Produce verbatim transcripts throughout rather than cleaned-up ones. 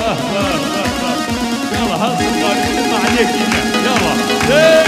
يلا هالصغار ما عليك يلا هي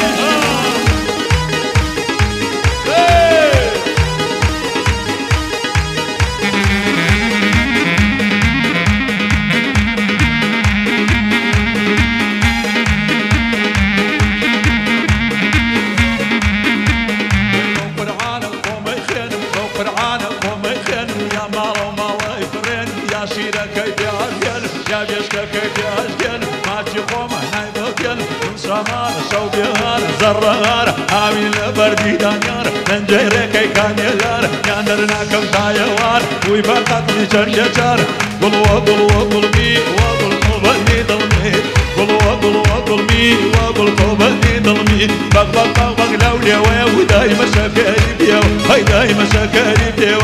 زرار عامل بردي دانيار ننجيري كي كانيلار ياندرنا كم تايوار ويبقى تنشر يجار قلوا قلوا قلبي وقل قلبي ضلمي قلوا قلوا قلبي وقل قلبي ضلمي بق بق بق بق لولي وداي مشاكري بيو هاي داي مشاكري بيو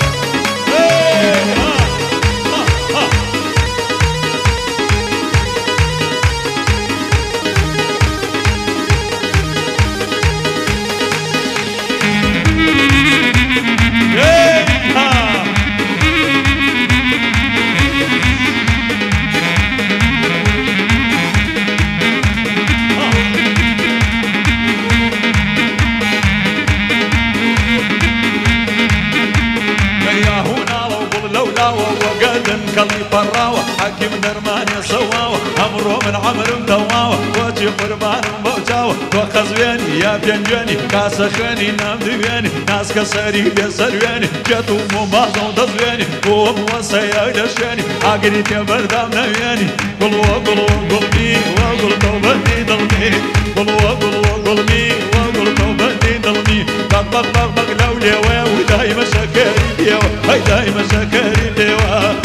كلي براوة حكيم درماني صواوة أمره من عمر مدواوة وجي قربان موجاوة وخزويني يا بينجاني كاسخاني نام دويني ناس كسري بيسرويني جاتو مبازو دزويني وموسيا دشاني عقري تبردام نويني قلوا قلوا قلبي وقل توبتي ضلمي قلوا قلوا قلبي وقل توبتي ضلمي بق بق بق بق لولي وداي مشاكري بيو هاي داي مشاكري بيو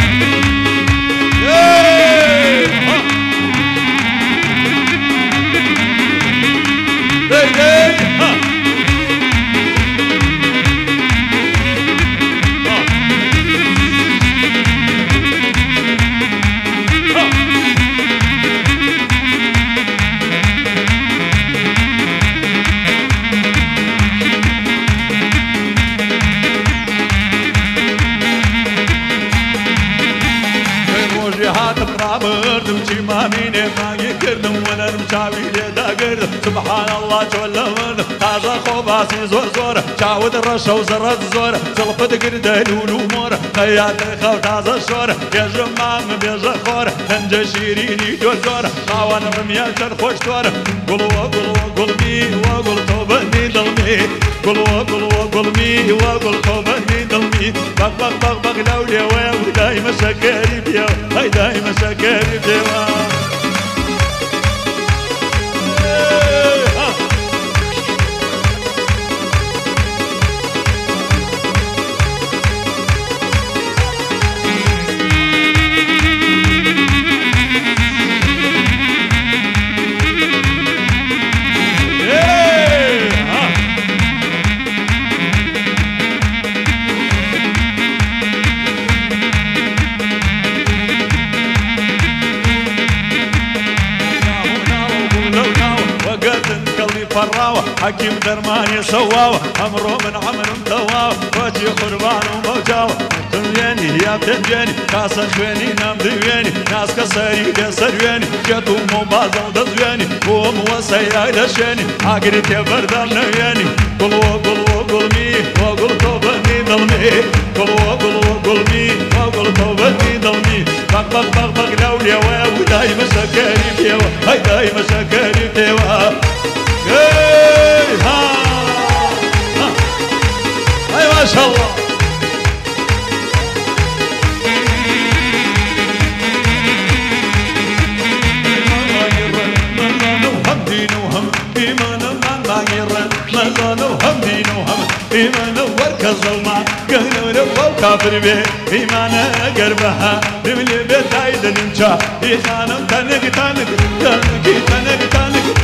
بردم شي ما ميني ما يكردم وانا مشاوي ليدا قردم سبحان الله جل وعلا تازا خوباسي زور زور شاود الرشا وزرد زور زلفت قرده لولو مور خيات الخو تازا شور يجرم مام بيجا خور هنجا شيريني دور زور خاوان رميا شر خوش تور قلوا قلوا قلبي وقل توبني ضلمي قلوا قلوا قلبي وقل توبني ضلمي بق بق بق بق لولي وداي مشاكري بيو هاي داي مشاكري بيو فراوة حكيم درماني سواوة أمره من عمر متواوة وجي قربان وموجاوة تنيني يا بتنجيني كاسة خويني نام دويني ناس كسري بيسرويني جاتو مبازة ودزويني وموسيا دشيني عقري تبردال نويني قلوا قلوا قلمي وقل توبني ضلمي قلوا قلوا قلمي وقل توبني ضلمي بق بق بق بق لولي وداي مشاكري بيوا هاي داي مشاكري بيوا ايه ها ها اي ما شاء الله إيمان وركز الماء قهر ربو كافر به إيمان قربها رملي بيت عيد الانشاء إيخانم تنق تنق تنق تنق تنق